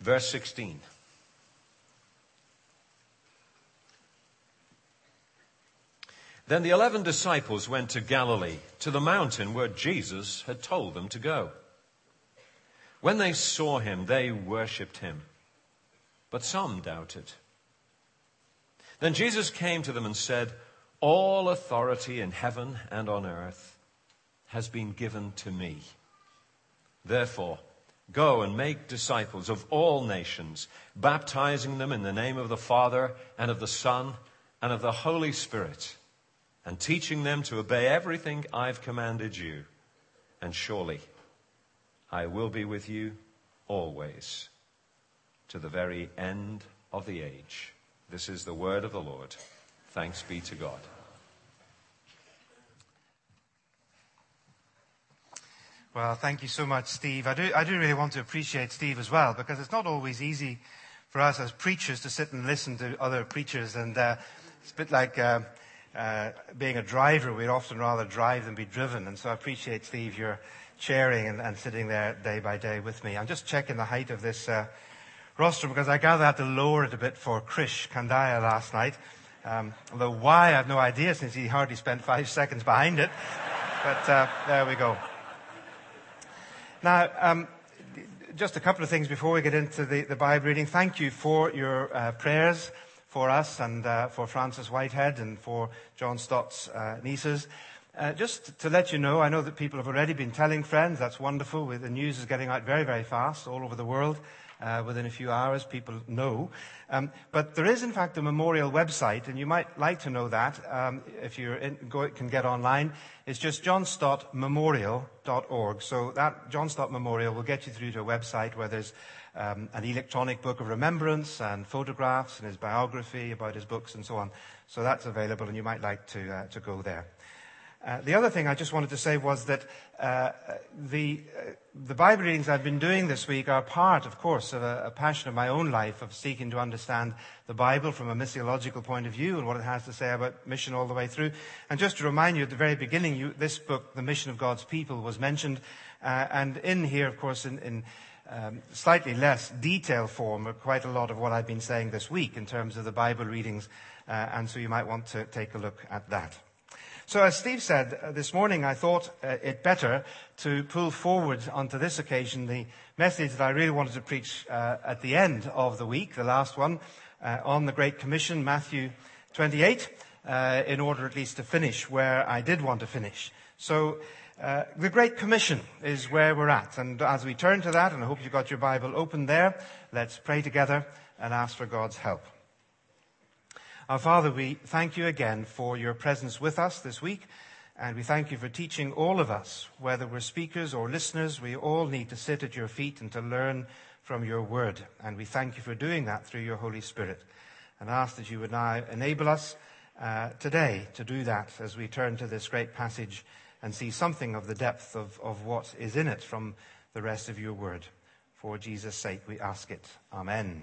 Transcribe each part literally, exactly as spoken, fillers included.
verse sixteen. Then the eleven disciples went to Galilee, to the mountain where Jesus had told them to go. When they saw him, they worshipped him, but some doubted. Then Jesus came to them and said, "All authority in heaven and on earth has been given to me. Therefore, go and make disciples of all nations, baptizing them in the name of the Father and of the Son and of the Holy Spirit, and teaching them to obey everything I've commanded you. And surely I will be with you always, to the very end of the age." This is the word of the Lord. Thanks be to God. Well, thank you so much, Steve. I do, I do really want to appreciate Steve as well, because it's not always easy for us as preachers to sit and listen to other preachers. And uh, it's a bit like uh, uh, being a driver. We'd often rather drive than be driven. And so I appreciate, Steve, your chairing and, and sitting there day by day with me. I'm just checking the height of this uh, rostrum, because I gather I had to lower it a bit for Krish Kandaya last night. Um, although why, I have no idea, since he hardly spent five seconds behind it. But uh, there we go. Now, um, just a couple of things before we get into the, the Bible reading. Thank you for your uh, prayers for us and uh, for Francis Whitehead and for John Stott's uh, nieces. Uh, just to let you know, I know that people have already been telling friends. That's wonderful. The news is getting out very, very fast all over the world. Uh, within a few hours, people know. Um, but there is, in fact, a memorial website, and you might like to know that um, if you can get online. It's just john stott memorial dot org. So that John Stott Memorial will get you through to a website where there's um, an electronic book of remembrance and photographs and his biography about his books and so on. So that's available, and you might like to uh, to go there. Uh, the other thing I just wanted to say was that uh, the uh, the Bible readings I've been doing this week are part, of course, of a, a passion of my own life of seeking to understand the Bible from a missiological point of view and what it has to say about mission all the way through. And just to remind you, at the very beginning, you, this book, The Mission of God's People, was mentioned. Uh, and in here, of course, in, in um, slightly less detailed form, are quite a lot of what I've been saying this week in terms of the Bible readings. Uh, and so you might want to take a look at that. So as Steve said uh, this morning, I thought uh, it better to pull forward onto this occasion the message that I really wanted to preach uh, at the end of the week, the last one, uh, on the Great Commission, Matthew twenty-eight, uh, in order at least to finish where I did want to finish. So uh, the Great Commission is where we're at. And as we turn to that, and I hope you've got your Bible open there, let's pray together and ask for God's help. Our Father, we thank you again for your presence with us this week, and we thank you for teaching all of us, whether we're speakers or listeners. We all need to sit at your feet and to learn from your word, and we thank you for doing that through your Holy Spirit, and ask that you would now enable us uh, today to do that as we turn to this great passage and see something of the depth of, of what is in it from the rest of your word. For Jesus' sake we ask it. Amen.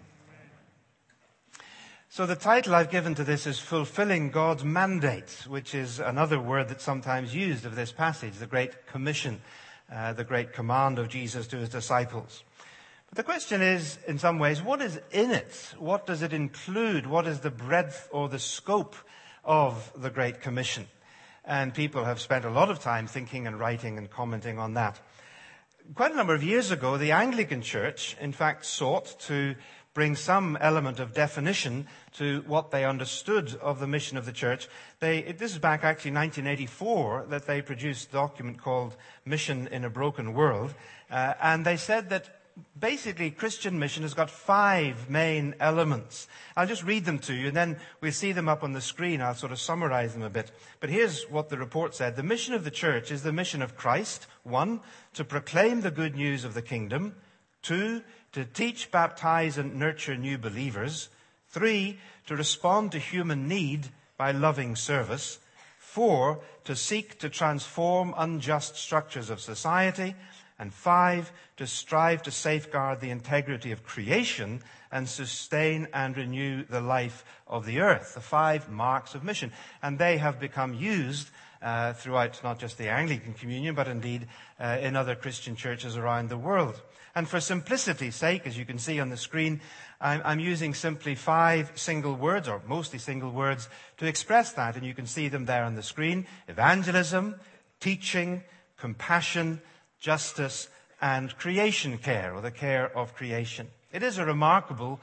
So the title I've given to this is Fulfilling God's Mandate, which is another word that's sometimes used of this passage, the Great Commission, uh, the great command of Jesus to his disciples. But the question is, in some ways, what is in it? What does it include? What is the breadth or the scope of the Great Commission? And people have spent a lot of time thinking and writing and commenting on that. Quite a number of years ago, the Anglican Church, in fact, sought to bring some element of definition to what they understood of the mission of the church. They, this is back actually nineteen eighty-four that they produced a document called Mission in a Broken World. Uh, and they said that basically Christian mission has got five main elements. I'll just read them to you, and then we'll see them up on the screen. I'll sort of summarize them a bit. But here's what the report said. The mission of the church is the mission of Christ. One, to proclaim the good news of the kingdom. Two, to teach, baptize, and nurture new believers. Three, to respond to human need by loving service. Four, to seek to transform unjust structures of society. And five, to strive to safeguard the integrity of creation and sustain and renew the life of the earth. The five marks of mission. And they have become used uh, throughout not just the Anglican Communion, but indeed uh, in other Christian churches around the world. And for simplicity's sake, as you can see on the screen, I'm, I'm using simply five single words, or mostly single words, to express that. And you can see them there on the screen: evangelism, teaching, compassion, justice, and creation care, or the care of creation. It is a remarkable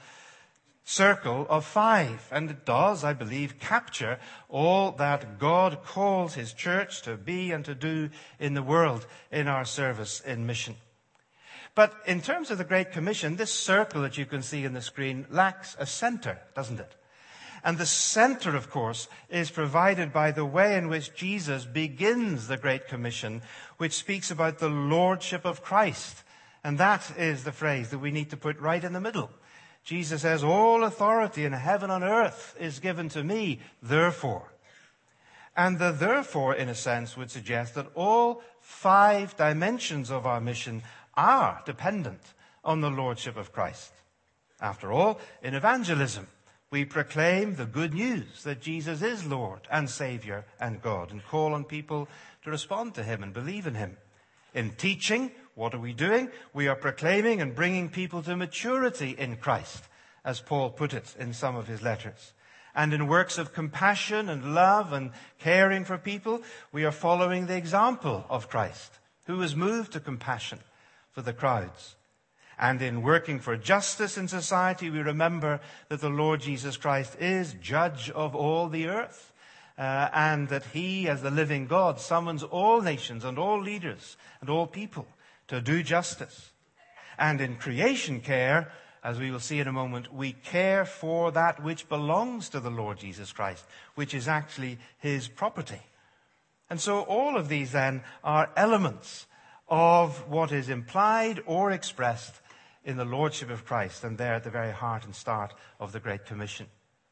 circle of five, and it does, I believe, capture all that God calls his church to be and to do in the world in our service in mission. But in terms of the Great Commission, this circle that you can see on the screen lacks a center, doesn't it? And the center, of course, is provided by the way in which Jesus begins the Great Commission, which speaks about the lordship of Christ. And that is the phrase that we need to put right in the middle. Jesus says, all authority in heaven and earth is given to me, therefore. And the therefore, in a sense, would suggest that all five dimensions of our mission are dependent on the lordship of Christ. After all, in evangelism, we proclaim the good news that Jesus is Lord and Savior and God, and call on people to respond to him and believe in him. In teaching, what are we doing? We are proclaiming and bringing people to maturity in Christ, as Paul put it in some of his letters. And in works of compassion and love and caring for people, we are following the example of Christ, who was moved to compassion for the crowds. And in working for justice in society, we remember that the Lord Jesus Christ is judge of all the earth, uh, and that he, as the living God, summons all nations and all leaders and all people to do justice. And in creation care, as we will see in a moment, we care for that which belongs to the Lord Jesus Christ, which is actually his property. And so all of these then are elements of what is implied or expressed in the lordship of Christ, and they're at the very heart and start of the Great Commission.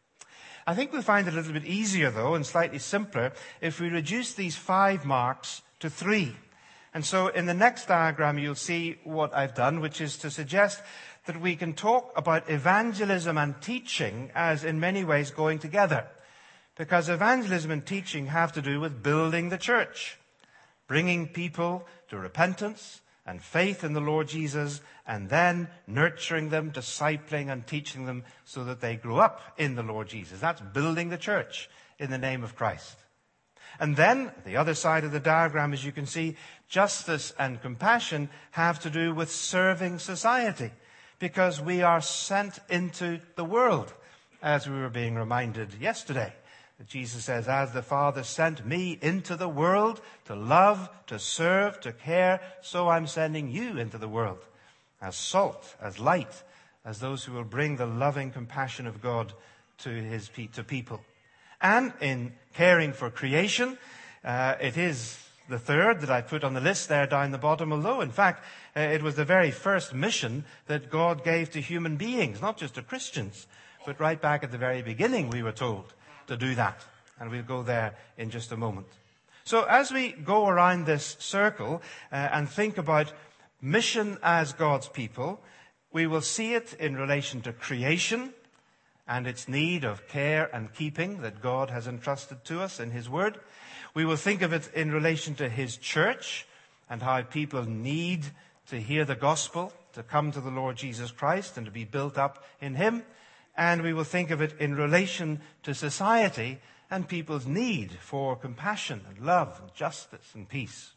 I think we'll find it a little bit easier, though, and slightly simpler, if we reduce these five marks to three. And so in the next diagram, you'll see what I've done, which is to suggest that we can talk about evangelism and teaching as in many ways going together. Because evangelism and teaching have to do with building the church, bringing people to repentance and faith in the Lord Jesus, and then nurturing them, discipling and teaching them so that they grow up in the Lord Jesus. That's building the church in the name of Christ. And then, the other side of the diagram, as you can see, justice and compassion have to do with serving society, because we are sent into the world, as we were being reminded yesterday. Jesus says, as the Father sent me into the world to love, to serve, to care, so I'm sending you into the world as salt, as light, as those who will bring the loving compassion of God to his to people. And in caring for creation, uh, it is the third that I put on the list there down the bottom, although in fact uh, it was the very first mission that God gave to human beings, not just to Christians, but right back at the very beginning we were told to do that. And we'll go there in just a moment. So as we go around this circle uh, and think about mission as God's people, we will see it in relation to creation and its need of care and keeping that God has entrusted to us in his word. We will think of it in relation to his church and how people need to hear the gospel, to come to the Lord Jesus Christ and to be built up in him. And we will think of it in relation to society and people's need for compassion and love and justice and peace.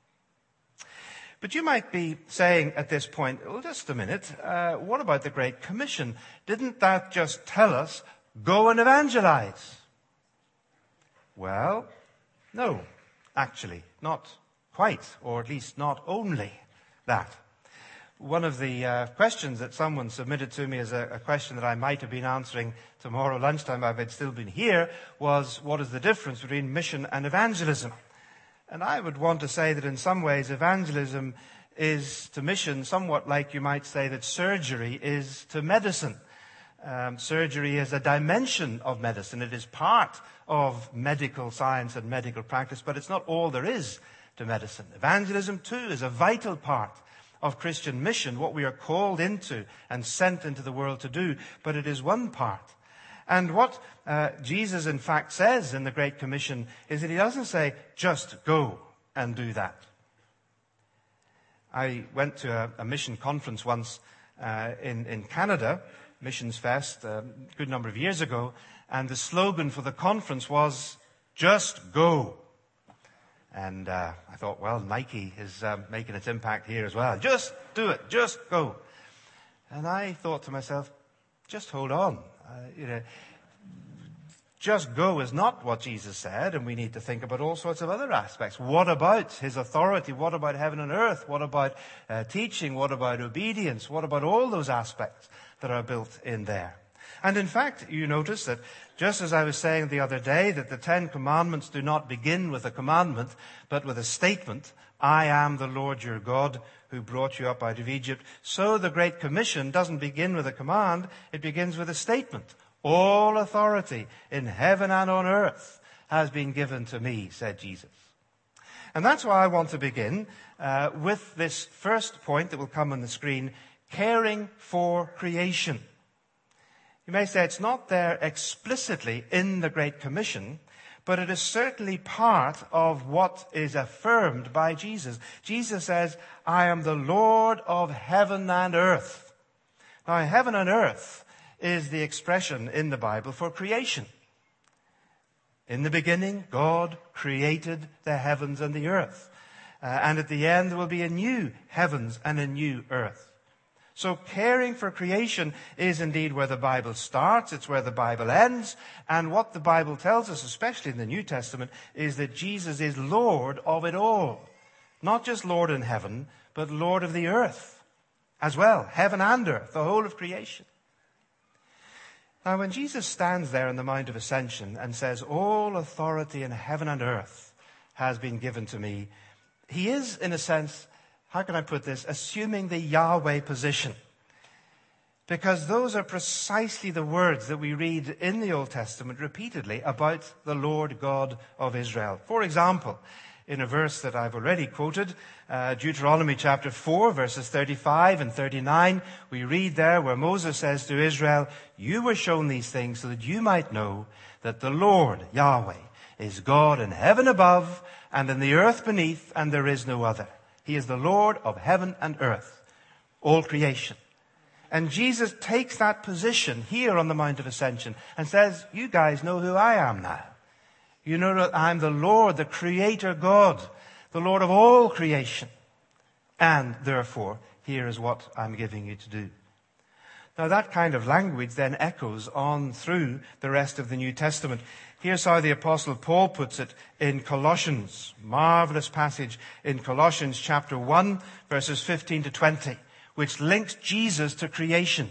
But you might be saying at this point, well, just a minute, uh, what about the Great Commission? Didn't that just tell us, go and evangelize? Well, no, actually, not quite, or at least not only that. One of the uh, questions that someone submitted to me as a, a question that I might have been answering tomorrow lunchtime if I'd still been here was, what is the difference between mission and evangelism? And I would want to say that in some ways evangelism is to mission somewhat like you might say that surgery is to medicine. Um, surgery is a dimension of medicine. It is part of medical science and medical practice, but it's not all there is to medicine. Evangelism, too, is a vital part of Christian mission, what we are called into and sent into the world to do, but it is one part. And what uh, Jesus in fact says in the Great Commission is that he doesn't say, just go and do that. I went to a, a mission conference once uh, in, in Canada, Missions Fest, a good number of years ago, and the slogan for the conference was, just go. And uh, I thought, well, Nike is um, making its impact here as well. Just do it. Just go. And I thought to myself, just hold on. Uh, you know, just go is not what Jesus said, and we need to think about all sorts of other aspects. What about his authority? What about heaven and earth? What about uh, teaching? What about obedience? What about all those aspects that are built in there? And in fact, you notice that just as I was saying the other day, that the Ten Commandments do not begin with a commandment, but with a statement, I am the Lord your God who brought you up out of Egypt. So the Great Commission doesn't begin with a command, it begins with a statement. All authority in heaven and on earth has been given to me, said Jesus. And that's why I want to begin uh, with this first point that will come on the screen, caring for creation. You may say it's not there explicitly in the Great Commission, but it is certainly part of what is affirmed by Jesus. Jesus says, I am the Lord of heaven and earth. Now, heaven and earth is the expression in the Bible for creation. In the beginning, God created the heavens and the earth. Uh, and at the end, there will be a new heavens and a new earth. So caring for creation is indeed where the Bible starts. It's where the Bible ends. And what the Bible tells us, especially in the New Testament, is that Jesus is Lord of it all. Not just Lord in heaven, but Lord of the earth as well. Heaven and earth, the whole of creation. Now, when Jesus stands there in the Mount of Ascension and says, all authority in heaven and earth has been given to me, he is, in a sense, how can I put this, assuming the Yahweh position. Because those are precisely the words that we read in the Old Testament repeatedly about the Lord God of Israel. For example, in a verse that I've already quoted, uh, Deuteronomy chapter four, verses thirty-five and thirty-nine, we read there where Moses says to Israel, you were shown these things so that you might know that the Lord, Yahweh, is God in heaven above and in the earth beneath, and there is no other. He is the Lord of heaven and earth, all creation. And Jesus takes that position here on the Mount of Ascension and says, you guys know who I am now. You know that I'm the Lord, the Creator God, the Lord of all creation. And therefore, here is what I'm giving you to do. Now that kind of language then echoes on through the rest of the New Testament. Here's how the Apostle Paul puts it in Colossians. Marvelous passage in Colossians chapter one, verses fifteen to twenty, which links Jesus to creation.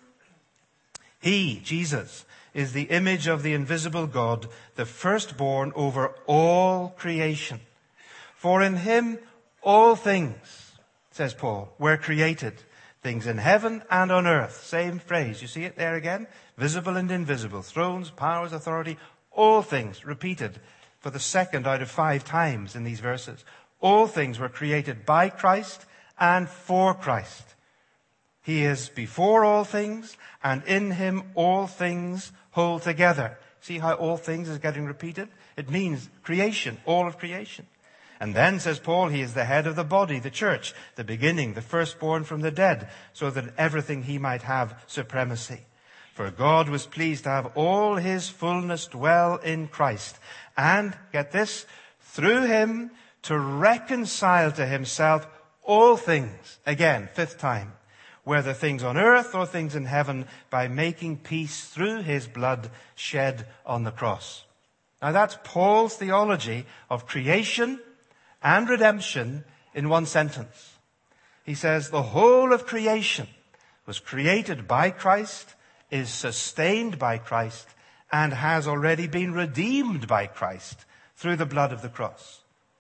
He, Jesus, is the image of the invisible God, the firstborn over all creation. For in him all things, says Paul, were created. Things in heaven and on earth. Same phrase. You see it there again? Visible and invisible. Thrones, powers, authority. All things repeated for the second out of five times in these verses. All things were created by Christ and for Christ. He is before all things, and in him all things hold together. See how all things is getting repeated? It means creation, all of creation. And then, says Paul, he is the head of the body, the church, the beginning, the firstborn from the dead, so that everything he might have supremacy. For God was pleased to have all his fullness dwell in Christ. And, get this, through him to reconcile to himself all things. Again, fifth time. Whether things on earth or things in heaven, by making peace through his blood shed on the cross. Now that's Paul's theology of creation and redemption in one sentence. He says the whole of creation was created by Christ, is sustained by Christ, and has already been redeemed by Christ through the blood of the cross.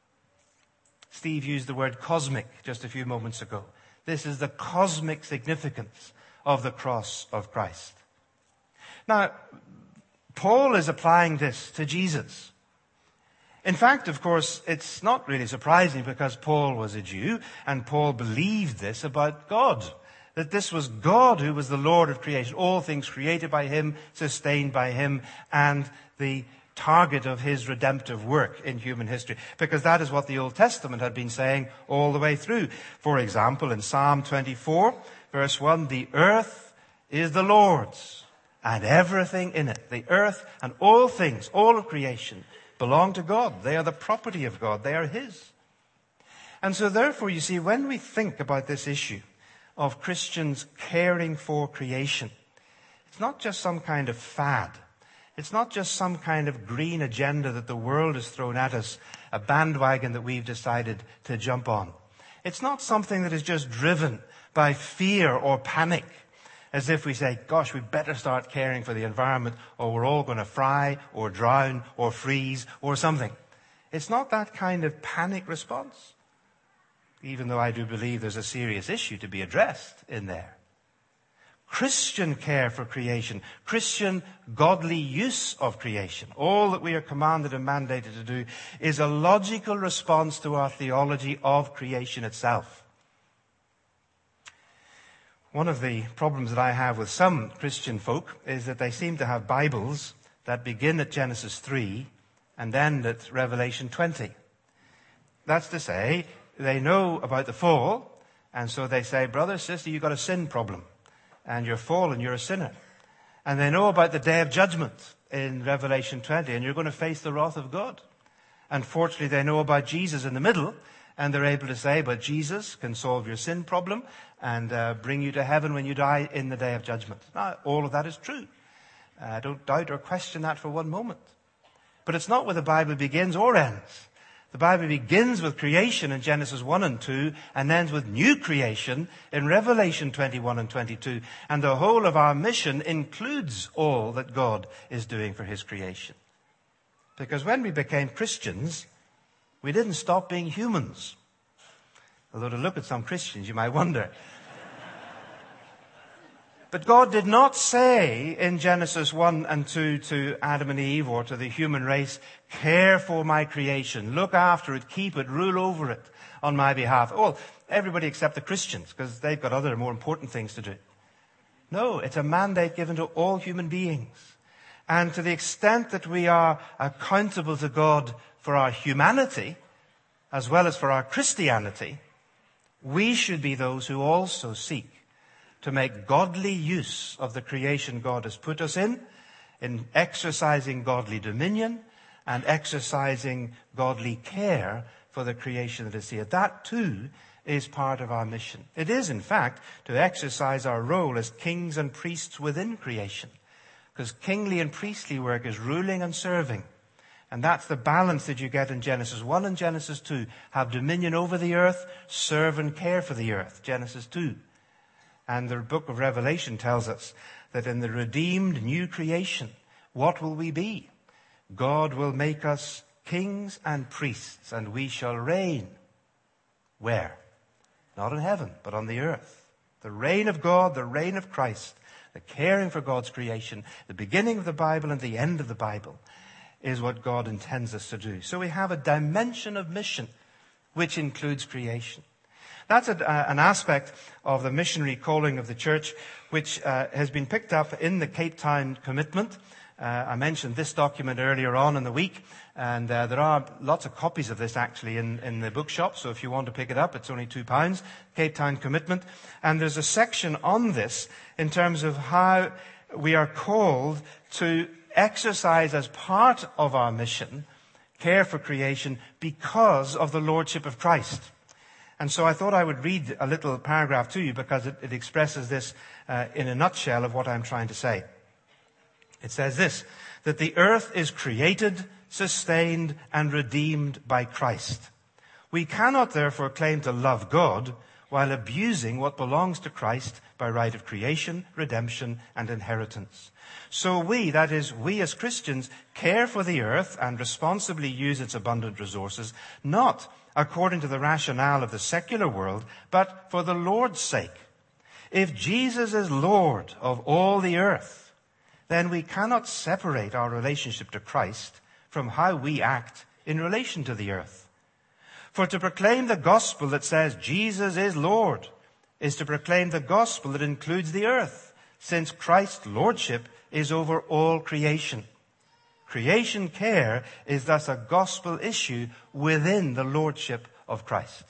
Steve used the word cosmic just a few moments ago. This is the cosmic significance of the cross of Christ. Now, Paul is applying this to Jesus. In fact, of course, it's not really surprising because Paul was a Jew and Paul believed this about God. That this was God who was the Lord of creation. All things created by him, sustained by him, and the target of his redemptive work in human history. Because that is what the Old Testament had been saying all the way through. For example, in Psalm twenty-four, verse one, the earth is the Lord's and everything in it. The earth and all things, all of creation, belong to God. They are the property of God. They are his. And so therefore, you see, when we think about this issue of Christians caring for creation, it's not just some kind of fad. It's not just some kind of green agenda that the world has thrown at us, a bandwagon that we've decided to jump on. It's not something that is just driven by fear or panic, as if we say, gosh, we better start caring for the environment or we're all going to fry or drown or freeze or something. It's not that kind of panic response, even though I do believe there's a serious issue to be addressed in there. Christian care for creation, Christian godly use of creation, all that we are commanded and mandated to do is a logical response to our theology of creation itself. One of the problems that I have with some Christian folk is that they seem to have Bibles that begin at Genesis three and end at Revelation twenty. That's to say, they know about the fall, and so they say, brother, sister, you've got a sin problem. And you're fallen, you're a sinner. And they know about the day of judgment in Revelation twenty, and you're going to face the wrath of God. Unfortunately, they know about Jesus in the middle, and they're able to say, but Jesus can solve your sin problem and uh, bring you to heaven when you die in the day of judgment. Now, all of that is true. I uh, don't doubt or question that for one moment. But it's not where the Bible begins or ends. The Bible begins with creation in Genesis one and two and ends with new creation in Revelation twenty-one and twenty-two. And the whole of our mission includes all that God is doing for his creation. Because when we became Christians, we didn't stop being humans. Although to look at some Christians, you might wonder. But God did not say in Genesis one and two to Adam and Eve or to the human race, care for my creation, look after it, keep it, rule over it on my behalf. Oh, everybody except the Christians, because they've got other more important things to do. No, it's a mandate given to all human beings. And to the extent that we are accountable to God for our humanity, as well as for our Christianity, we should be those who also seek to make godly use of the creation God has put us in, in exercising godly dominion and exercising godly care for the creation that is here. That too is part of our mission. It is, in fact, to exercise our role as kings and priests within creation. Because kingly and priestly work is ruling and serving. And that's the balance that you get in Genesis one and Genesis two. Have dominion over the earth, serve and care for the earth. Genesis two. And the book of Revelation tells us that in the redeemed new creation, what will we be? God will make us kings and priests, and we shall reign. Where? Not in heaven, but on the earth. The reign of God, the reign of Christ, the caring for God's creation, the beginning of the Bible and the end of the Bible is what God intends us to do. So we have a dimension of mission which includes creation. That's a, uh, an aspect of the missionary calling of the church which uh, has been picked up in the Cape Town Commitment. Uh, I mentioned this document earlier on in the week, and uh, there are lots of copies of this actually in, in the bookshop, so if you want to pick it up, it's only two pounds, Cape Town Commitment. And there's a section on this in terms of how we are called to exercise as part of our mission care for creation because of the Lordship of Christ. And so I thought I would read a little paragraph to you because it, it expresses this uh, in a nutshell of what I'm trying to say. It says this, that the earth is created, sustained, and redeemed by Christ. We cannot therefore claim to love God while abusing what belongs to Christ by right of creation, redemption, and inheritance. So we, that is, we as Christians, care for the earth and responsibly use its abundant resources, not according to the rationale of the secular world, but for the Lord's sake. If Jesus is Lord of all the earth, then we cannot separate our relationship to Christ from how we act in relation to the earth. For to proclaim the gospel that says Jesus is Lord is to proclaim the gospel that includes the earth, since Christ's lordship is over all creation. Creation care is thus a gospel issue within the lordship of Christ.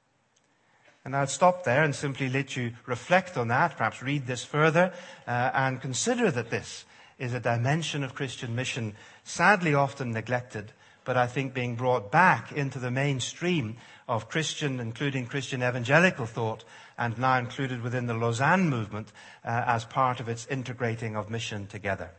And I'll stop there and simply let you reflect on that, perhaps read this further, uh, and consider that this is a dimension of Christian mission sadly often neglected, but I think being brought back into the mainstream of Christian, including Christian evangelical thought, and now included within the Lausanne movement uh, as part of its integrating of mission together.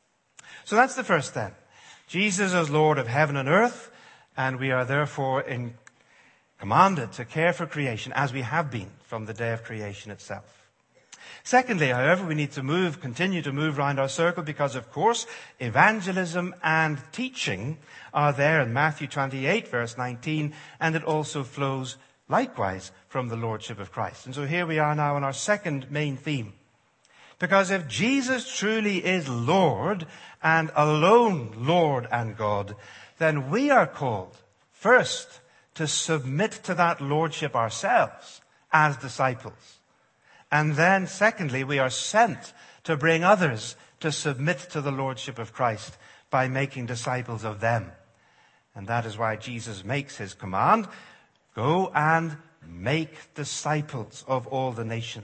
So that's the first then. Jesus is Lord of heaven and earth, and we are therefore in, commanded to care for creation as we have been from the day of creation itself. Secondly, however, we need to move, continue to move around our circle because, of course, evangelism and teaching are there in Matthew twenty-eight, verse nineteen, and it also flows likewise from the Lordship of Christ. And so here we are now on our second main theme. Because if Jesus truly is Lord and alone Lord and God, then we are called first to submit to that Lordship ourselves as disciples. And then, secondly, we are sent to bring others to submit to the Lordship of Christ by making disciples of them. And that is why Jesus makes his command, go and make disciples of all the nations.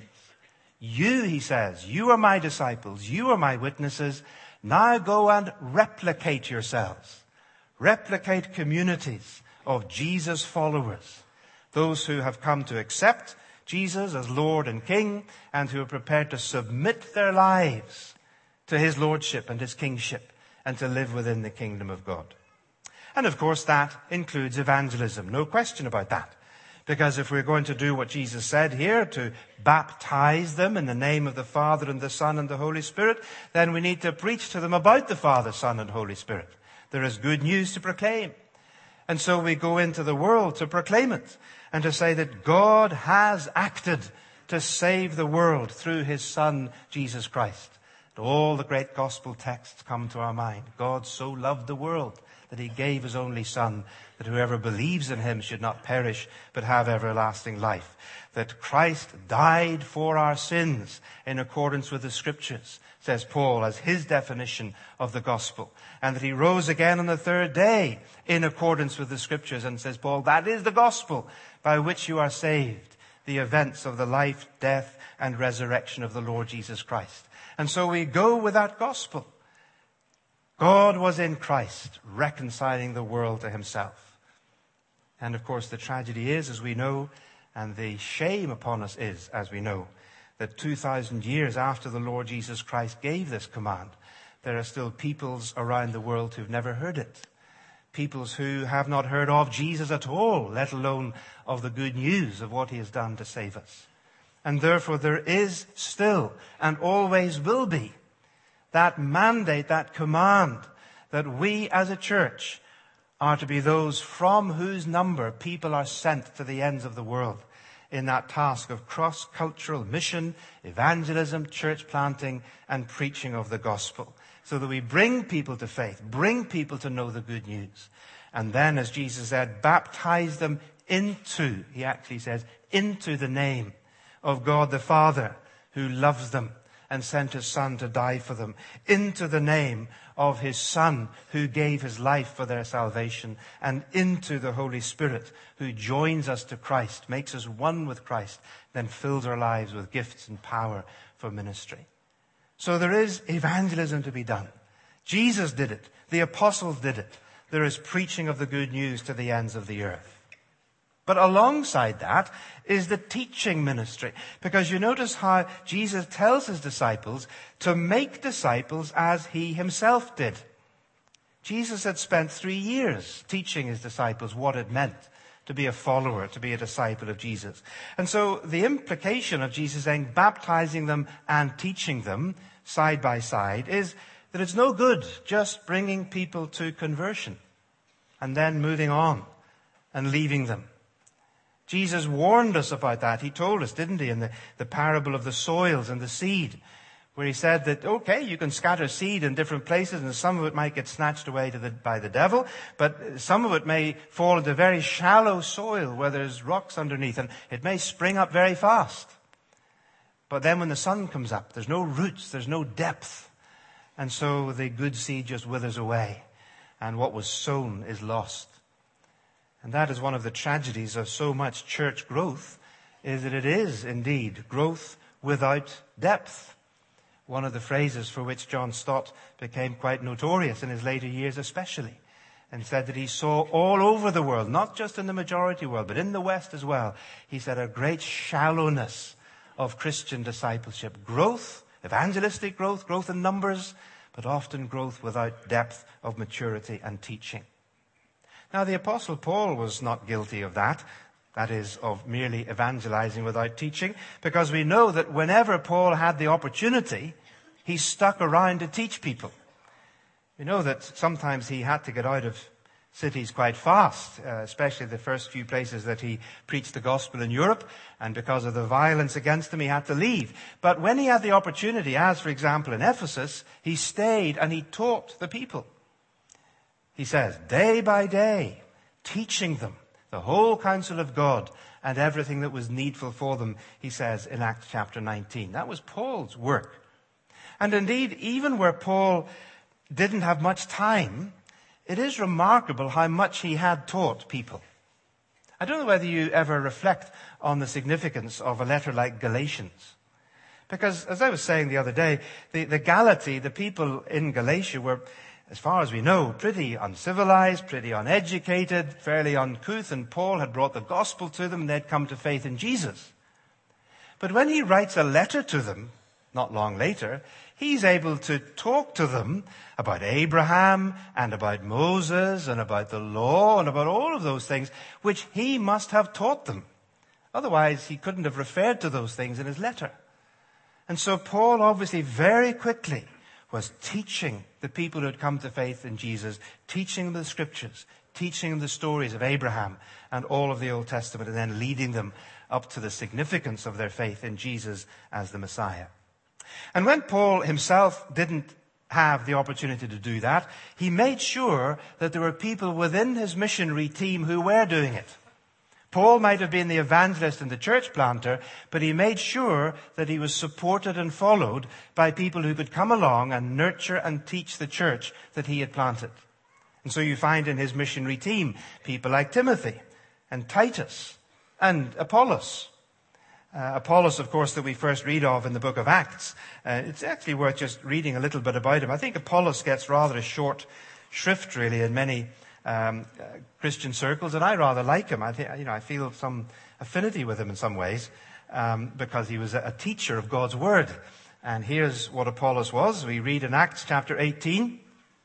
You, he says, you are my disciples, you are my witnesses. Now go and replicate yourselves. Replicate communities of Jesus followers, those who have come to accept Jesus as Lord and King, and who are prepared to submit their lives to his lordship and his kingship, and to live within the kingdom of God. And of course that includes evangelism, no question about that. Because if we're going to do what Jesus said here, to baptize them in the name of the Father and the Son and the Holy Spirit, then we need to preach to them about the Father, Son and Holy Spirit. There is good news to proclaim. And so we go into the world to proclaim it and to say that God has acted to save the world through his Son, Jesus Christ. And all the great gospel texts come to our mind. God so loved the world that he gave his only Son, that whoever believes in him should not perish, but have everlasting life. That Christ died for our sins in accordance with the Scriptures, says Paul, as his definition of the gospel. And that he rose again on the third day in accordance with the Scriptures. And says Paul, that is the gospel by which you are saved. The events of the life, death, and resurrection of the Lord Jesus Christ. And so we go with that gospel. God was in Christ, reconciling the world to himself. And of course the tragedy is, as we know, and the shame upon us is, as we know, that two thousand years after the Lord Jesus Christ gave this command, there are still peoples around the world who've never heard it. Peoples who have not heard of Jesus at all, let alone of the good news of what he has done to save us. And therefore there is still, and always will be, that mandate, that command, that we as a church are to be those from whose number people are sent to the ends of the world in that task of cross-cultural mission, evangelism, church planting, and preaching of the gospel, so that we bring people to faith, bring people to know the good news. And then, as Jesus said, baptize them into, he actually says, into the name of God the Father, who loves them and sent his Son to die for them, into the name of his Son, who gave his life for their salvation, and into the Holy Spirit, who joins us to Christ, makes us one with Christ, then fills our lives with gifts and power for ministry. So there is evangelism to be done. Jesus did it. The apostles did it. There is preaching of the good news to the ends of the earth. But alongside that is the teaching ministry. Because you notice how Jesus tells his disciples to make disciples as he himself did. Jesus had spent three years teaching his disciples what it meant to be a follower, to be a disciple of Jesus. And so the implication of Jesus saying baptizing them and teaching them side by side is that it's no good just bringing people to conversion and then moving on and leaving them. Jesus warned us about that. He told us, didn't he, in the, the parable of the soils and the seed, where he said that, okay, you can scatter seed in different places and some of it might get snatched away to the, by the devil, but some of it may fall into very shallow soil where there's rocks underneath and it may spring up very fast. But then when the sun comes up, there's no roots, there's no depth. And so the good seed just withers away. And what was sown is lost. And that is one of the tragedies of so much church growth, is that it is indeed growth without depth. One of the phrases for which John Stott became quite notorious in his later years especially, and said that he saw all over the world, not just in the majority world, but in the West as well, he said a great shallowness of Christian discipleship. Growth, evangelistic growth, growth in numbers, but often growth without depth of maturity and teaching. Now, the Apostle Paul was not guilty of that. That is, of merely evangelizing without teaching, because we know that whenever Paul had the opportunity, he stuck around to teach people. We know that sometimes he had to get out of cities quite fast, uh, especially the first few places that he preached the gospel in Europe, and because of the violence against him, he had to leave. But when he had the opportunity, as for example in Ephesus, he stayed and he taught the people. He says, day by day, teaching them the whole counsel of God and everything that was needful for them, he says in Acts chapter nineteen. That was Paul's work. And indeed, even where Paul didn't have much time, it is remarkable how much he had taught people. I don't know whether you ever reflect on the significance of a letter like Galatians. Because, as I was saying the other day, the, the Galati, the people in Galatia were, as far as we know, pretty uncivilized, pretty uneducated, fairly uncouth, and Paul had brought the gospel to them and they'd come to faith in Jesus. But when he writes a letter to them, not long later, he's able to talk to them about Abraham and about Moses and about the law and about all of those things which he must have taught them. Otherwise, he couldn't have referred to those things in his letter. And so Paul obviously very quickly was teaching the people who had come to faith in Jesus, teaching them the scriptures, teaching them the stories of Abraham and all of the Old Testament, and then leading them up to the significance of their faith in Jesus as the Messiah. And when Paul himself didn't have the opportunity to do that, he made sure that there were people within his missionary team who were doing it. Paul might have been the evangelist and the church planter, but he made sure that he was supported and followed by people who could come along and nurture and teach the church that he had planted. And so you find in his missionary team people like Timothy and Titus and Apollos. Uh, Apollos, of course, that we first read of in the book of Acts. Uh, it's actually worth just reading a little bit about him. I think Apollos gets rather a short shrift, really, in many um, uh, Christian circles, and I rather like him. I think, you know, I feel some affinity with him in some ways um, because he was a, a teacher of God's word. And here's what Apollos was. We read in Acts chapter eighteen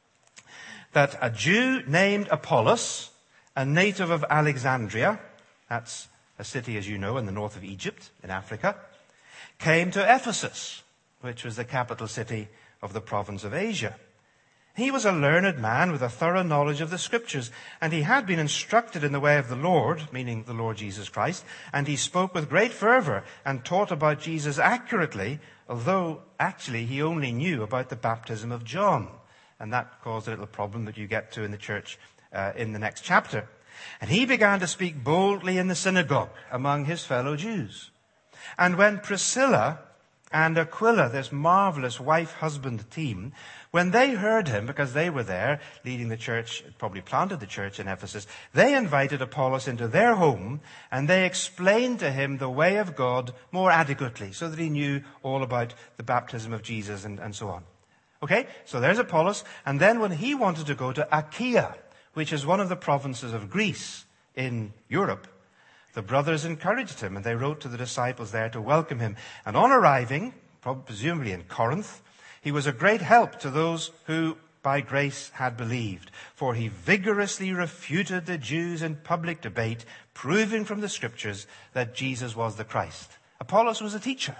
that a Jew named Apollos, a native of Alexandria, that's a city, as you know, in the north of Egypt, in Africa, came to Ephesus, which was the capital city of the province of Asia. He was a learned man with a thorough knowledge of the scriptures, and he had been instructed in the way of the Lord, meaning the Lord Jesus Christ, and he spoke with great fervor and taught about Jesus accurately, although actually he only knew about the baptism of John. And that caused a little problem that you get to in the church uh, in the next chapter. And he began to speak boldly in the synagogue among his fellow Jews. And when Priscilla and Aquila, this marvelous wife-husband team, when they heard him, because they were there leading the church, probably planted the church in Ephesus, they invited Apollos into their home and they explained to him the way of God more adequately so that he knew all about the baptism of Jesus and, and so on. Okay, so there's Apollos. And then when he wanted to go to Achaia, which is one of the provinces of Greece in Europe, the brothers encouraged him, and they wrote to the disciples there to welcome him. And on arriving, probably presumably in Corinth, he was a great help to those who by grace had believed, for he vigorously refuted the Jews in public debate, proving from the scriptures that Jesus was the Christ. Apollos was a teacher.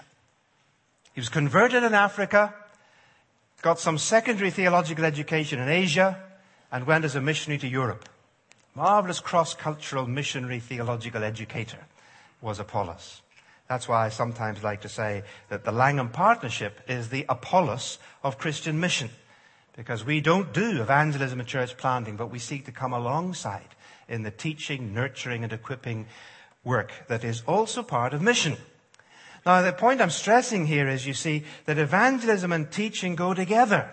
He was converted in Africa, got some secondary theological education in Asia, and went as a missionary to Europe. Marvelous cross-cultural missionary theological educator was Apollos. That's why I sometimes like to say that the Langham Partnership is the Apollos of Christian mission. Because we don't do evangelism and church planting, but we seek to come alongside in the teaching, nurturing, and equipping work that is also part of mission. Now, the point I'm stressing here is, you see, that evangelism and teaching go together.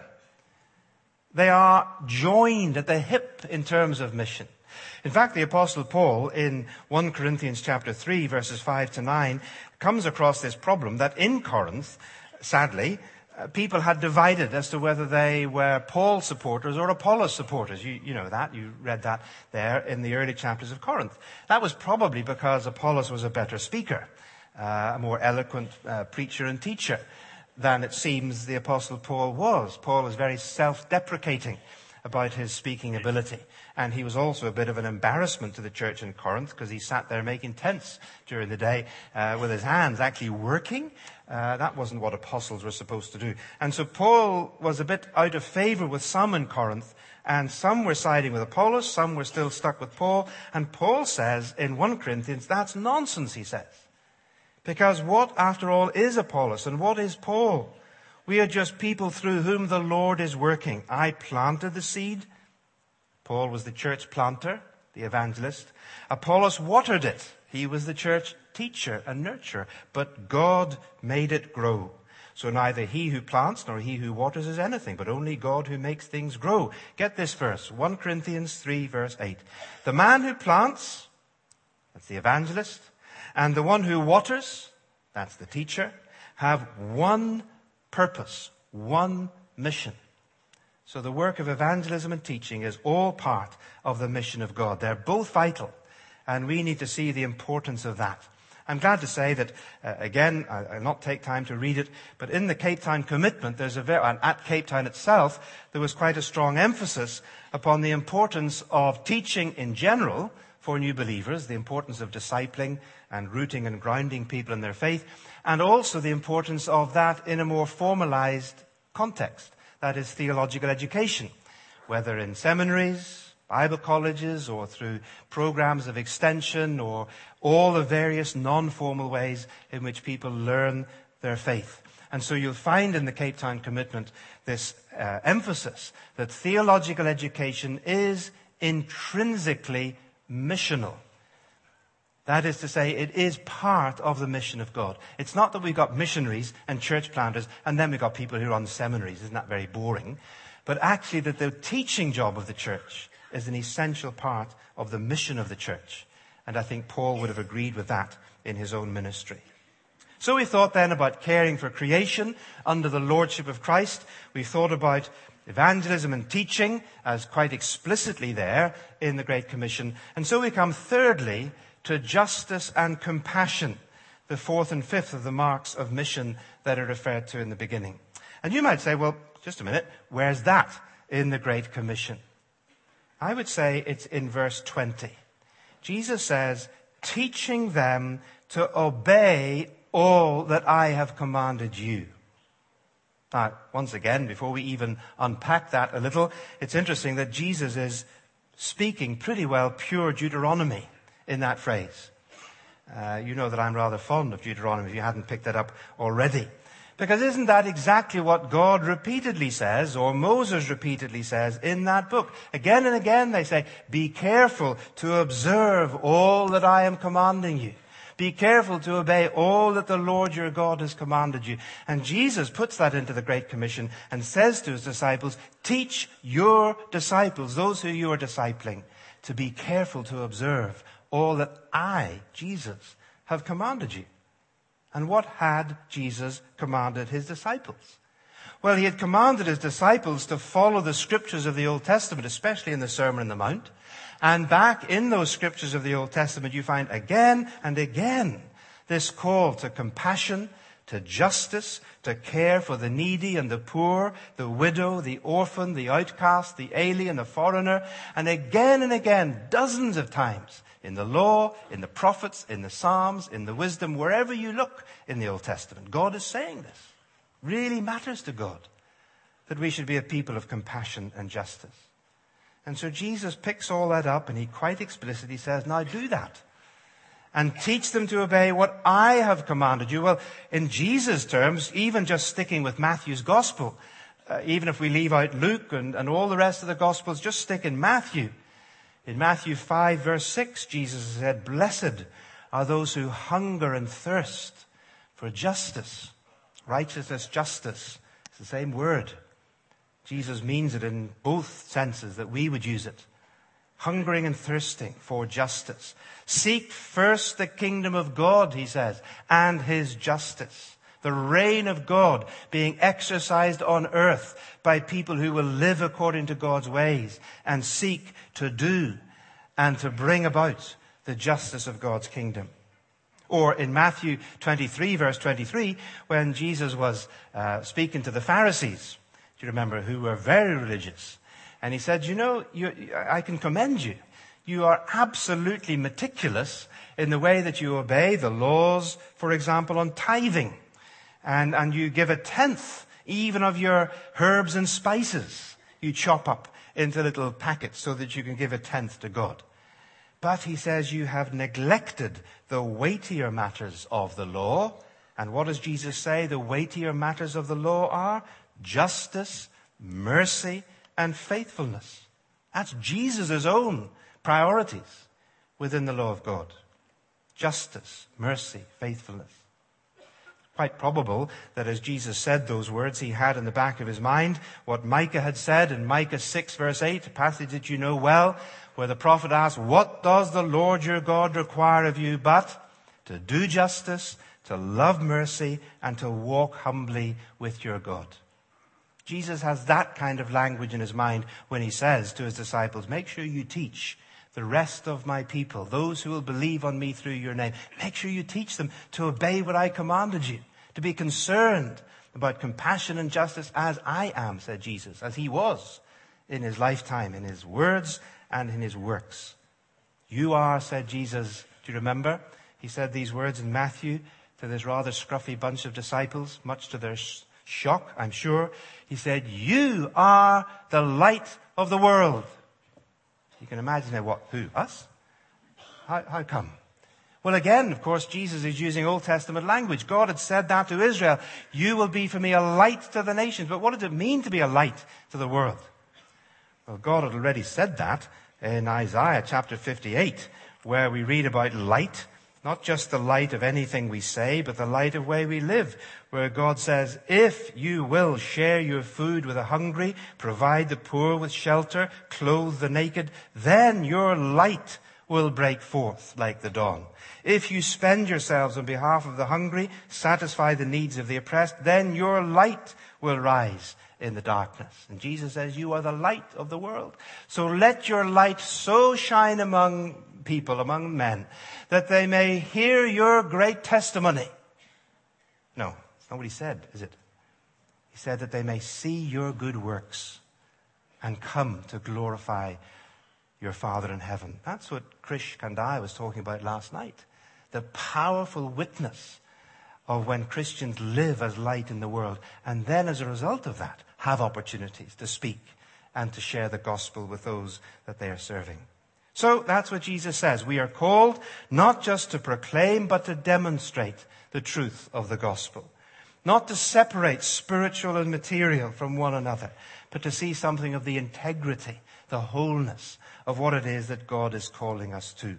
They are joined at the hip in terms of mission. In fact, the Apostle Paul in First Corinthians chapter three, verses five to nine, comes across this problem that in Corinth, sadly, uh, people had divided as to whether they were Paul supporters or Apollos supporters. You, you know that. You read that there in the early chapters of Corinth. That was probably because Apollos was a better speaker, uh, a more eloquent uh, preacher and teacher than it seems the Apostle Paul was. Paul was very self-deprecating about his speaking ability. And he was also a bit of an embarrassment to the church in Corinth, because he sat there making tents during the day uh, with his hands, actually working. Uh, that wasn't what apostles were supposed to do. And so Paul was a bit out of favor with some in Corinth, and some were siding with Apollos, some were still stuck with Paul. And Paul says in First Corinthians, that's nonsense, he says. Because what, after all, is Apollos and what is Paul? We are just people through whom the Lord is working. I planted the seed. Paul was the church planter, the evangelist. Apollos watered it. He was the church teacher and nurturer. But God made it grow. So neither he who plants nor he who waters is anything, but only God who makes things grow. Get this verse, First Corinthians three, verse eight. The man who plants, that's the evangelist, and the one who waters, that's the teacher, have one purpose, one mission. So the work of evangelism and teaching is all part of the mission of God. They're both vital, and we need to see the importance of that. I'm glad to say that, uh, again, I, I'll not take time to read it, but in the Cape Town commitment, there's a very, and at Cape Town itself, there was quite a strong emphasis upon the importance of teaching in general for new believers, the importance of discipling and rooting and grounding people in their faith, and also the importance of that in a more formalized context. That is theological education, whether in seminaries, Bible colleges, or through programs of extension, or all the various non-formal ways in which people learn their faith. And so you'll find in the Cape Town commitment this uh, emphasis that theological education is intrinsically missional. That is to say, it is part of the mission of God. It's not that we've got missionaries and church planters and then we've got people who run seminaries. Isn't that very boring? But actually that the teaching job of the church is an essential part of the mission of the church. And I think Paul would have agreed with that in his own ministry. So we thought then about caring for creation under the lordship of Christ. We thought about evangelism and teaching as quite explicitly there in the Great Commission. And so we come thirdly to justice and compassion, the fourth and fifth of the marks of mission that are referred to in the beginning. And you might say, well, just a minute, where's that in the Great Commission? I would say it's in verse twenty. Jesus says, teaching them to obey all that I have commanded you. Now, once again, before we even unpack that a little, it's interesting that Jesus is speaking pretty well pure Deuteronomy in that phrase. Uh, you know that I'm rather fond of Deuteronomy, if you hadn't picked that up already. Because isn't that exactly what God repeatedly says, or Moses repeatedly says in that book? Again and again they say, be careful to observe all that I am commanding you. Be careful to obey all that the Lord your God has commanded you. And Jesus puts that into the Great Commission and says to his disciples, teach your disciples, those who you are discipling, to be careful to observe all that I, Jesus, have commanded you. And what had Jesus commanded his disciples? Well, he had commanded his disciples to follow the scriptures of the Old Testament, especially in the Sermon on the Mount. And back in those scriptures of the Old Testament, you find again and again this call to compassion, to justice, to care for the needy and the poor, the widow, the orphan, the outcast, the alien, the foreigner. And again and again, dozens of times, in the law, in the prophets, in the Psalms, in the wisdom, wherever you look in the Old Testament, God is saying this. Really matters to God that we should be a people of compassion and justice. And so Jesus picks all that up and he quite explicitly says, now do that. And teach them to obey what I have commanded you. Well, in Jesus' terms, even just sticking with Matthew's gospel, uh, even if we leave out Luke and, and all the rest of the gospels, just stick in Matthew. In Matthew five, verse six, Jesus said, blessed are those who hunger and thirst for justice. Righteousness, justice. It's the same word. Jesus means it in both senses that we would use it. Hungering and thirsting for justice. Seek first the kingdom of God, he says, and his justice. The reign of God being exercised on earth by people who will live according to God's ways and seek to do and to bring about the justice of God's kingdom. Or in Matthew twenty-three, verse twenty-three, when Jesus was uh, speaking to the Pharisees, do you remember, who were very religious? And he said, you know, you, I can commend you. You are absolutely meticulous in the way that you obey the laws, for example, on tithing. And, and you give a tenth even of your herbs and spices. You chop up into little packets so that you can give a tenth to God. But he says you have neglected the weightier matters of the law. And what does Jesus say the weightier matters of the law are? Justice, mercy, and faithfulness. That's Jesus' own priorities within the law of God. Justice, mercy, faithfulness. Quite probable that as Jesus said those words, he had in the back of his mind what Micah had said in Micah six, verse eight, a passage that you know well, where the prophet asked, what does the Lord your God require of you but to do justice, to love mercy, and to walk humbly with your God? Jesus has that kind of language in his mind when he says to his disciples, make sure you teach the rest of my people, those who will believe on me through your name. Make sure you teach them to obey what I commanded you, to be concerned about compassion and justice as I am, said Jesus, as he was in his lifetime, in his words and in his works. You are, said Jesus, do you remember? He said these words in Matthew to this rather scruffy bunch of disciples, much to their shock, I'm sure. He said, you are the light of the world. You can imagine now what? Who? Us? How, how come? Well, again, of course, Jesus is using Old Testament language. God had said that to Israel. You will be for me a light to the nations. But what does it mean to be a light to the world? Well, God had already said that in Isaiah chapter fifty-eight, where we read about light. Not just the light of anything we say, but the light of way we live, where God says, if you will share your food with the hungry, provide the poor with shelter, clothe the naked, then your light will break forth like the dawn. If you spend yourselves on behalf of the hungry, satisfy the needs of the oppressed, then your light will rise in the darkness. And Jesus says, you are the light of the world. So let your light so shine among people, among men, that they may hear your great testimony. No, it's not what he said, is it? He said that they may see your good works and come to glorify your Father in heaven. That's what Krish Kandai was talking about last night. The powerful witness of when Christians live as light in the world, and then as a result of that, have opportunities to speak and to share the gospel with those that they are serving. So that's what Jesus says. We are called not just to proclaim, but to demonstrate the truth of the gospel. Not to separate spiritual and material from one another, but to see something of the integrity, the wholeness of what it is that God is calling us to.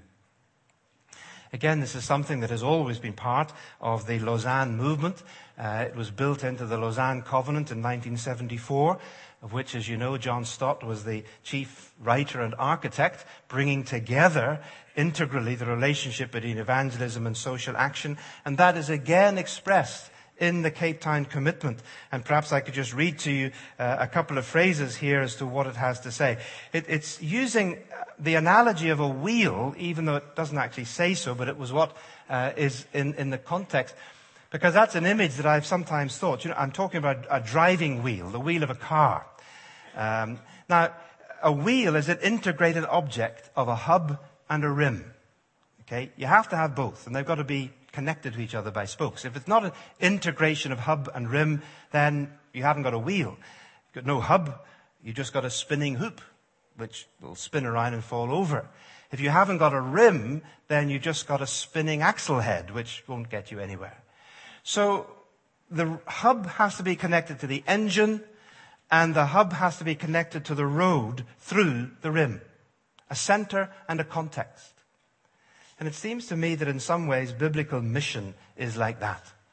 Again, this is something that has always been part of the Lausanne movement. Uh, it was built into the Lausanne Covenant in nineteen seventy-four, of which, as you know, John Stott was the chief writer and architect, bringing together integrally the relationship between evangelism and social action. And that is again expressed in the Cape Town Commitment. And perhaps I could just read to you uh, a couple of phrases here as to what it has to say. It, it's using the analogy of a wheel, even though it doesn't actually say so, but it was what uh, is in, in the context. Because that's an image that I've sometimes thought. You know, I'm talking about a driving wheel, the wheel of a car. Um, now, a wheel is an integrated object of a hub and a rim. Okay, you have to have both, and they've got to be connected to each other by spokes. If it's not an integration of hub and rim, then you haven't got a wheel. You've got no hub, you just got a spinning hoop, which will spin around and fall over. If you haven't got a rim, then you just got a spinning axle head, which won't get you anywhere. So the hub has to be connected to the engine, and the hub has to be connected to the road through the rim. A center and a context. And it seems to me that in some ways biblical mission is like that.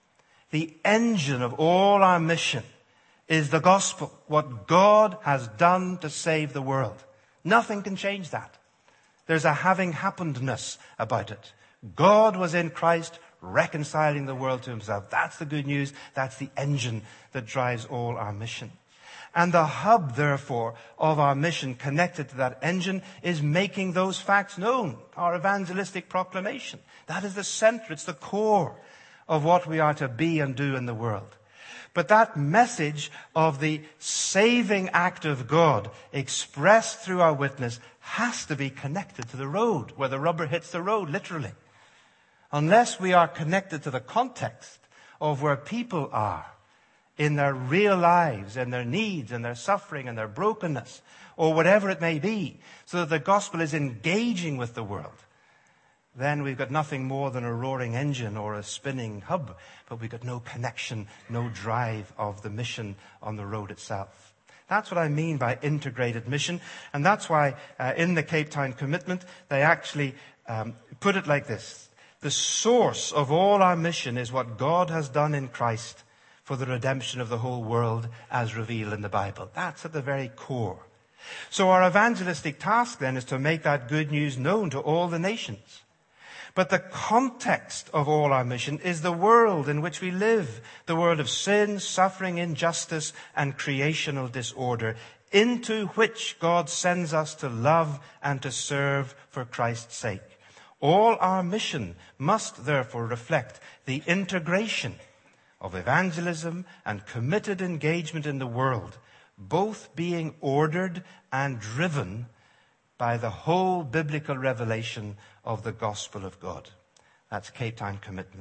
The engine of all our mission is the gospel, what God has done to save the world. Nothing can change that. There's a having happenedness about it. God was in Christ reconciling the world to himself. That's the good news. That's the engine that drives all our mission. And the hub, therefore, of our mission connected to that engine is making those facts known, our evangelistic proclamation. That is the center, it's the core of what we are to be and do in the world. But that message of the saving act of God expressed through our witness has to be connected to the road, where the rubber hits the road, literally. Unless we are connected to the context of where people are in their real lives, in their needs, in their suffering, and their brokenness, or whatever it may be, so that the gospel is engaging with the world, then we've got nothing more than a roaring engine or a spinning hub, but we've got no connection, no drive of the mission on the road itself. That's what I mean by integrated mission, and that's why uh, in the Cape Town Commitment, they actually um, put it like this. The source of all our mission is what God has done in Christ for the redemption of the whole world as revealed in the Bible. That's at the very core. So our evangelistic task then is to make that good news known to all the nations. But the context of all our mission is the world in which we live, the world of sin, suffering, injustice, and creational disorder, into which God sends us to love and to serve for Christ's sake. All our mission must therefore reflect the integration of evangelism and committed engagement in the world, both being ordered and driven by the whole biblical revelation of the gospel of God. That's Cape Town Commitment.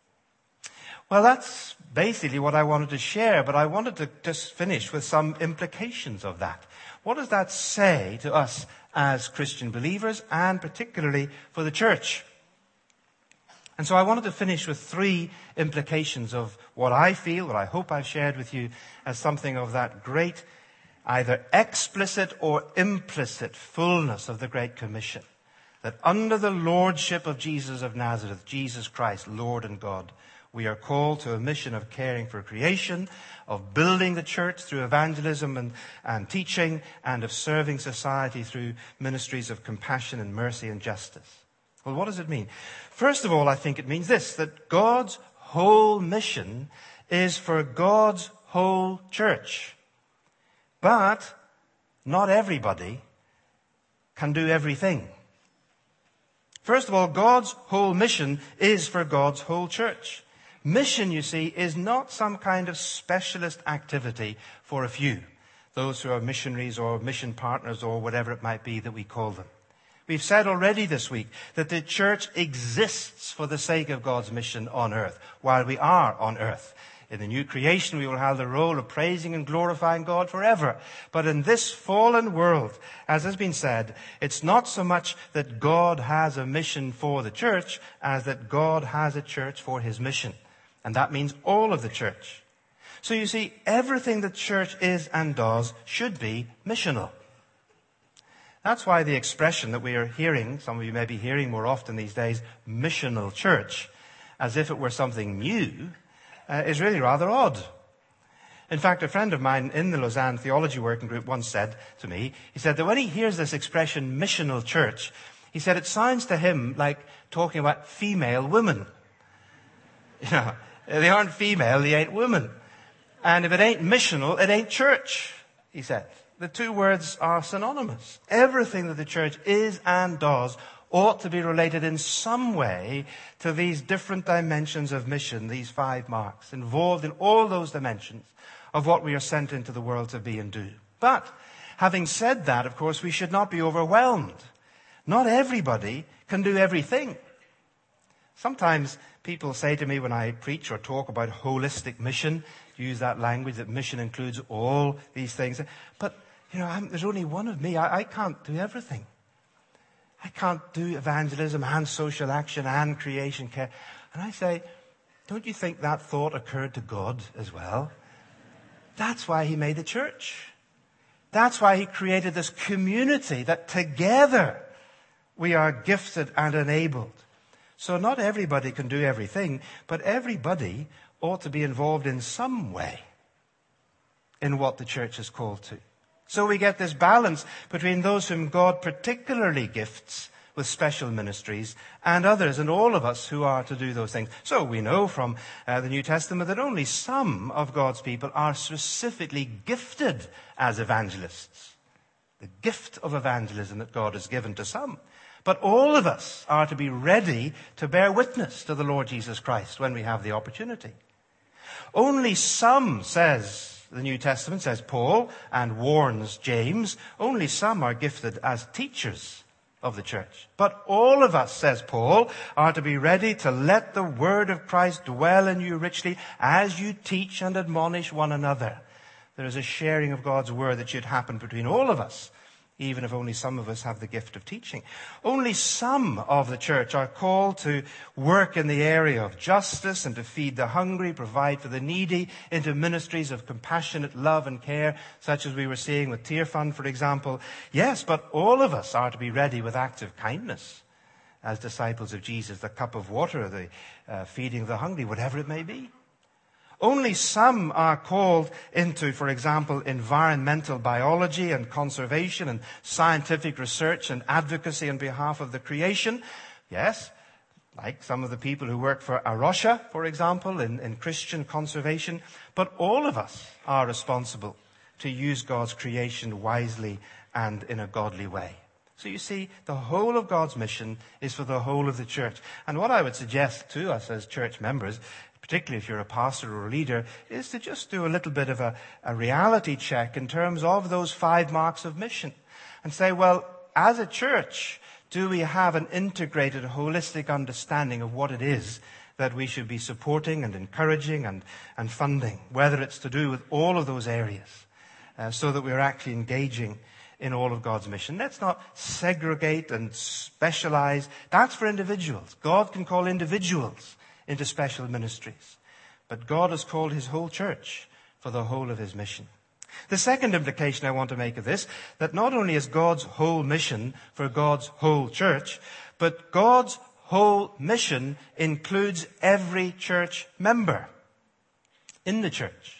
Well, that's basically what I wanted to share, but I wanted to just finish with some implications of that. What does that say to us as Christian believers, and particularly for the church? And so I wanted to finish with three implications of what I feel, what I hope I've shared with you, as something of that great, either explicit or implicit fullness of the Great Commission. That under the lordship of Jesus of Nazareth, Jesus Christ, Lord and God, we are called to a mission of caring for creation, of building the church through evangelism and, and teaching, and of serving society through ministries of compassion and mercy and justice. Well, what does it mean? First of all, I think it means this, that God's whole mission is for God's whole church. But not everybody can do everything. First of all, God's whole mission is for God's whole church. Mission, you see, is not some kind of specialist activity for a few, those who are missionaries or mission partners or whatever it might be that we call them. We've said already this week that the church exists for the sake of God's mission on earth, while we are on earth. In the new creation, we will have the role of praising and glorifying God forever. But in this fallen world, as has been said, it's not so much that God has a mission for the church as that God has a church for his mission. And that means all of the church. So you see, everything the church is and does should be missional. That's why the expression that we are hearing, some of you may be hearing more often these days, missional church, as if it were something new, uh, is really rather odd. In fact, a friend of mine in the Lausanne Theology Working Group once said to me, he said that when he hears this expression, missional church, he said it sounds to him like talking about female women. You know, they aren't female, they ain't women. And if it ain't missional, it ain't church, he said. The two words are synonymous. Everything that the church is and does ought to be related in some way to these different dimensions of mission, these five marks, involved in all those dimensions of what we are sent into the world to be and do. But having said that, of course, we should not be overwhelmed. Not everybody can do everything. Sometimes people say to me when I preach or talk about holistic mission, use that language that mission includes all these things. But, you know, I'm, there's only one of me. I, I can't do everything. I can't do evangelism and social action and creation care. And I say, don't you think that thought occurred to God as well? That's why he made the church. That's why he created this community that together we are gifted and enabled. So not everybody can do everything, but everybody ought to be involved in some way in what the church is called to. So we get this balance between those whom God particularly gifts with special ministries and others, and all of us who are to do those things. So we know from uh, the New Testament that only some of God's people are specifically gifted as evangelists. The gift of evangelism that God has given to some. But all of us are to be ready to bear witness to the Lord Jesus Christ when we have the opportunity. Only some, says the New Testament, says Paul, and warns James, only some are gifted as teachers of the church. But all of us, says Paul, are to be ready to let the word of Christ dwell in you richly as you teach and admonish one another. There is a sharing of God's word that should happen between all of us, even if only some of us have the gift of teaching. Only some of the church are called to work in the area of justice and to feed the hungry, provide for the needy, into ministries of compassionate love and care, such as we were seeing with Tear Fund, for example. Yes, but all of us are to be ready with acts of kindness as disciples of Jesus, the cup of water, the uh, feeding of the hungry, whatever it may be. Only some are called into, for example, environmental biology and conservation and scientific research and advocacy on behalf of the creation. Yes, like some of the people who work for Arosha, for example, in, in Christian conservation. But all of us are responsible to use God's creation wisely and in a godly way. So you see, the whole of God's mission is for the whole of the church. And what I would suggest to us as church members, particularly if you're a pastor or a leader, is to just do a little bit of a, a reality check in terms of those five marks of mission. And say, well, as a church, do we have an integrated, holistic understanding of what it is that we should be supporting and encouraging and, and funding, whether it's to do with all of those areas, uh, so that we're actually engaging in all of God's mission. Let's not segregate and specialize. That's for individuals. God can call individuals into special ministries. But God has called his whole church for the whole of his mission. The second implication I want to make of this, that not only is God's whole mission for God's whole church, but God's whole mission includes every church member in the church.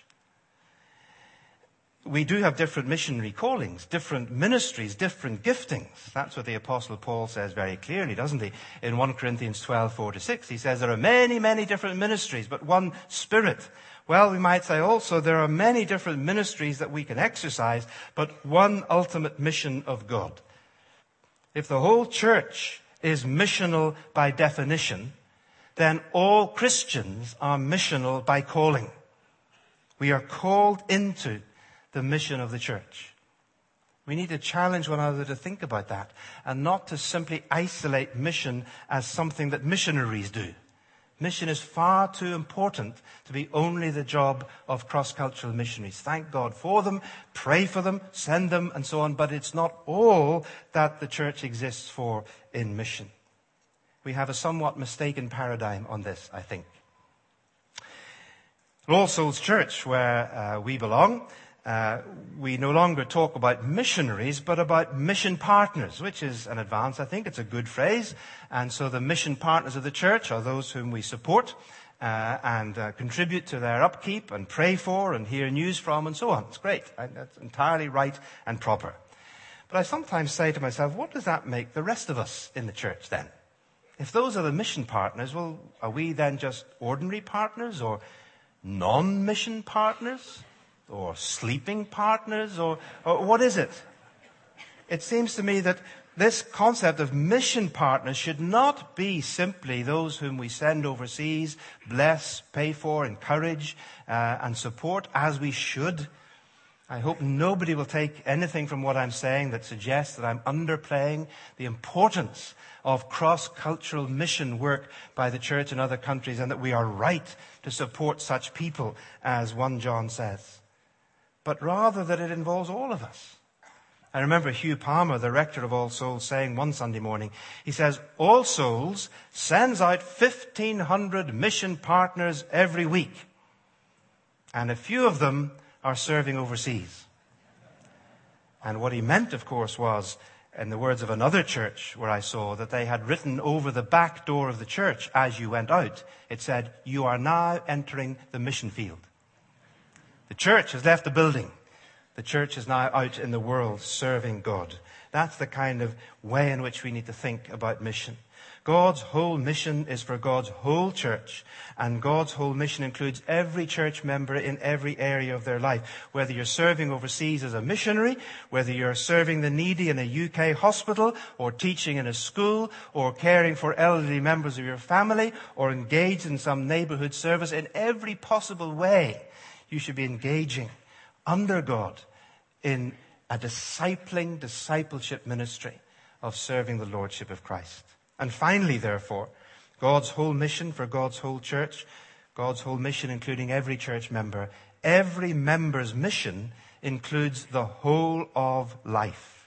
We do have different missionary callings, different ministries, different giftings. That's what the Apostle Paul says very clearly, doesn't he? In First Corinthians twelve, four to six, he says there are many, many different ministries, but one Spirit. Well, we might say also there are many different ministries that we can exercise, but one ultimate mission of God. If the whole church is missional by definition, then all Christians are missional by calling. We are called into the mission of the church. We need to challenge one another to think about that and not to simply isolate mission as something that missionaries do. Mission is far too important to be only the job of cross-cultural missionaries. Thank God for them, pray for them, send them, and so on, but it's not all that the church exists for in mission. We have a somewhat mistaken paradigm on this, I think. All Souls Church, where uh, we belong, Uh, we no longer talk about missionaries, but about mission partners, which is an advance. I think it's a good phrase. And so the mission partners of the church are those whom we support uh, and uh, contribute to their upkeep and pray for and hear news from and so on. It's great. And that's entirely right and proper. But I sometimes say to myself, what does that make the rest of us in the church then? If those are the mission partners, well, are we then just ordinary partners or non-mission partners? Or sleeping partners, or, or what is it? It seems to me that this concept of mission partners should not be simply those whom we send overseas, bless, pay for, encourage, uh, and support, as we should. I hope nobody will take anything from what I'm saying that suggests that I'm underplaying the importance of cross-cultural mission work by the church in other countries, and that we are right to support such people, as First John says. But rather that it involves all of us. I remember Hugh Palmer, the rector of All Souls, saying one Sunday morning, he says, All Souls sends out fifteen hundred mission partners every week, and a few of them are serving overseas. And what he meant, of course, was In the words of another church where I saw that they had written over the back door of the church as you went out, it said, "You are now entering the mission field." The church has left the building. The church is now out in the world serving God. That's the kind of way in which we need to think about mission. God's whole mission is for God's whole church, and God's whole mission includes every church member in every area of their life. Whether you're serving overseas as a missionary, whether you're serving the needy in a U K hospital, or teaching in a school, or caring for elderly members of your family, or engaged in some neighborhood service, in every possible way, you should be engaging under God in a discipling, discipleship ministry of serving the Lordship of Christ. And finally, therefore, God's whole mission for God's whole church, God's whole mission including every church member, every member's mission includes the whole of life.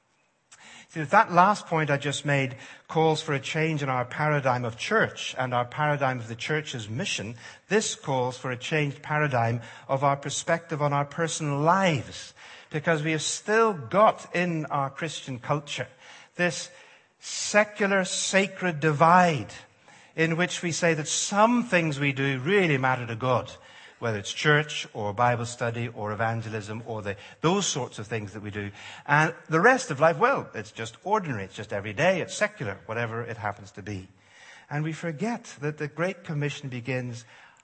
See, that last point I just made calls for a change in our paradigm of church and our paradigm of the church's mission. This calls for a changed paradigm of our perspective on our personal lives, because we have still got in our Christian culture this secular, sacred divide in which we say that some things we do really matter to God, whether it's church or Bible study or evangelism or the, those sorts of things that we do. And the rest of life, well, it's just ordinary, it's just everyday, it's secular, whatever it happens to be. And we forget that the Great Commission begins,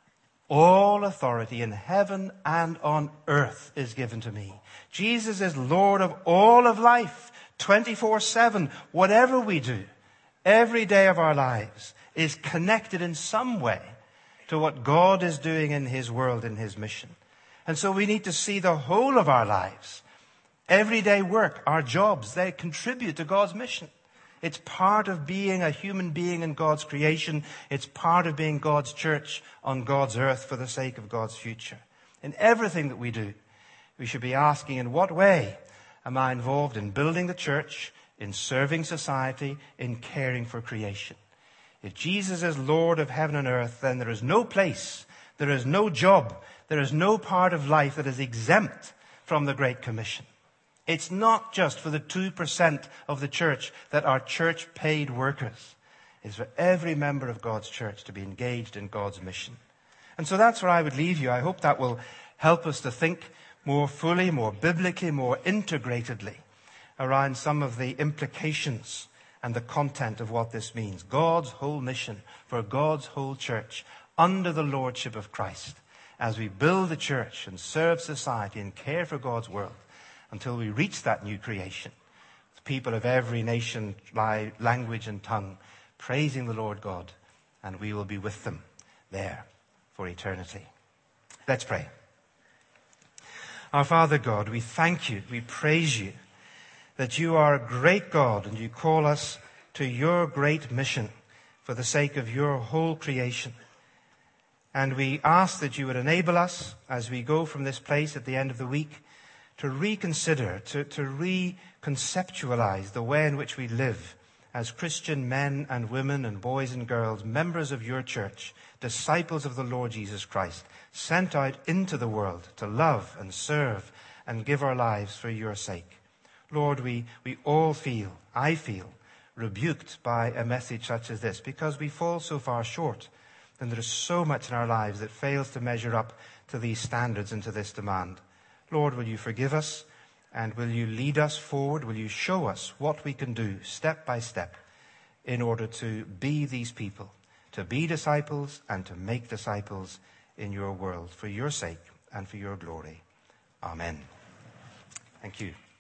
"All authority in heaven and on earth is given to me." Jesus is Lord of all of life. twenty-four seven, whatever we do, every day of our lives is connected in some way to what God is doing in His world, in His mission. And so we need to see the whole of our lives, everyday work, our jobs, they contribute to God's mission. It's part of being a human being in God's creation. It's part of being God's church on God's earth for the sake of God's future. In everything that we do, we should be asking, in what way am I involved in building the church, in serving society, in caring for creation? If Jesus is Lord of heaven and earth, then there is no place, there is no job, there is no part of life that is exempt from the Great Commission. It's not just for the two percent of the church that are church-paid workers. It's for every member of God's church to be engaged in God's mission. And so that's where I would leave you. I hope that will help us to think more fully, more biblically, more integratedly around some of the implications and the content of what this means. God's whole mission for God's whole church under the Lordship of Christ as we build the church and serve society and care for God's world until we reach that new creation. With people of every nation, language and tongue praising the Lord God, and we will be with them there for eternity. Let's pray. Our Father God, we thank you, we praise you that you are a great God and you call us to your great mission for the sake of your whole creation. And we ask that you would enable us as we go from this place at the end of the week to reconsider, to, to reconceptualize the way in which we live as Christian men and women and boys and girls, members of your church, disciples of the Lord Jesus Christ, sent out into the world to love and serve and give our lives for your sake. Lord, we, we all feel, I feel, rebuked by a message such as this because we fall so far short, and there is so much in our lives that fails to measure up to these standards and to this demand. Lord, will you forgive us, and will you lead us forward? Will you show us what we can do step by step in order to be these people, to be disciples and to make disciples in your world for your sake and for your glory. Amen. Thank you.